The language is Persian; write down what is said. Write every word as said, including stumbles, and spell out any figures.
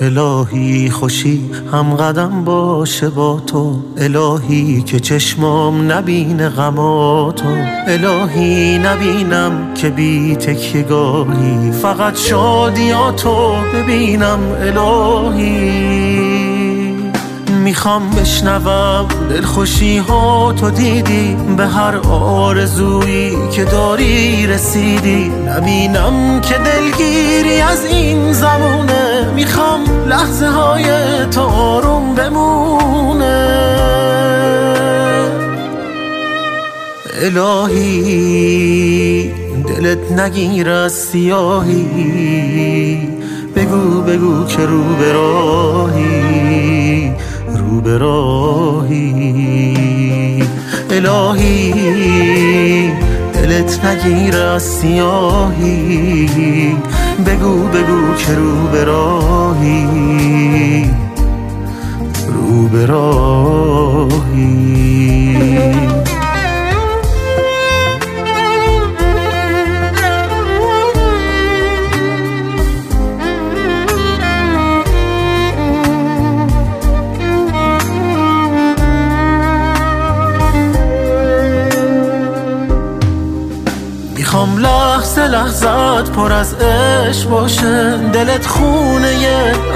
الهی خوشی هم قدم باشه با تو، الهی که چشمام نبینه غماتو، الهی نبینم که بی تکیه‌گاهی، فقط شادیاتو ببینم الهی. میخوام بشنوم دلخوشی ها تو دیدی، به هر آرزویی که داری رسیدی، نبینم که دلگیری از این زمونه، میخوام لحظه های تو آروم بمونه. الهی دلت نگیر از سیاهی، بگو بگو که رو به راهی، رو به راهی. الهی دلت نگیر از سیاهی، بگو بگو که رو به راهی، رو به راهی. میخوام لحظه لحظت پر از عشق باشه، دلت خونه